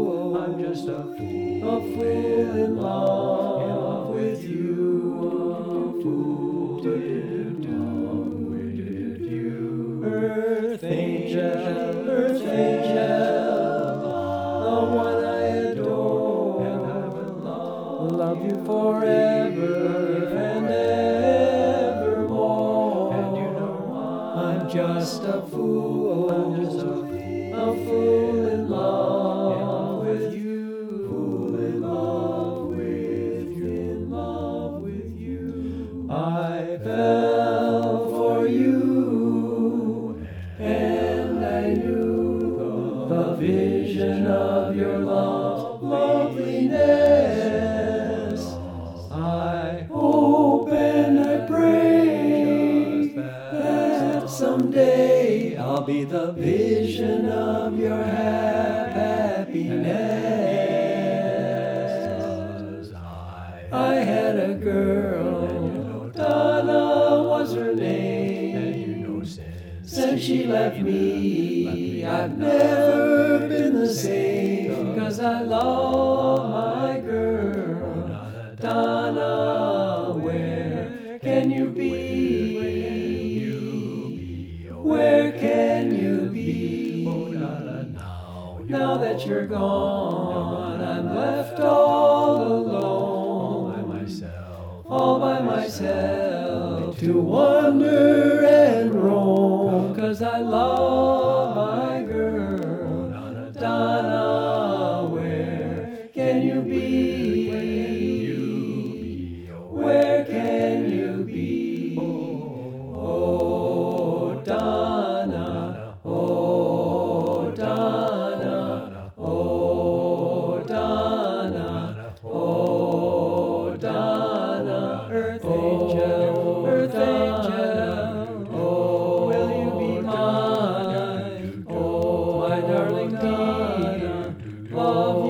fool. I'm just a A fool in love with you. A fool in love with you. Earth angel, earth angel, the one I adore, and I will love you forever and evermore. And you know I'm just a fool, a fool in love with you. Fool in love with you, in love with you. I fell for you, and I knew the vision of your loveliness. I hope and I pray that someday I'll be the vision of your happiness. I had a girl, Donna was her name. Since she left me, I've never been the same. 'Cause I love my girl, Donna. Where can you be? Where can you be? Now that you're gone, I'm left all alone, all by myself, to wander and roam. 'Cause I love my girl, Donna. Where can you be? Where can you be? Oh, Donna, oh, Donna, oh, Donna, oh, Donna, earth angel, earth angel, oh, will you be mine? Oh, my darling Donna, love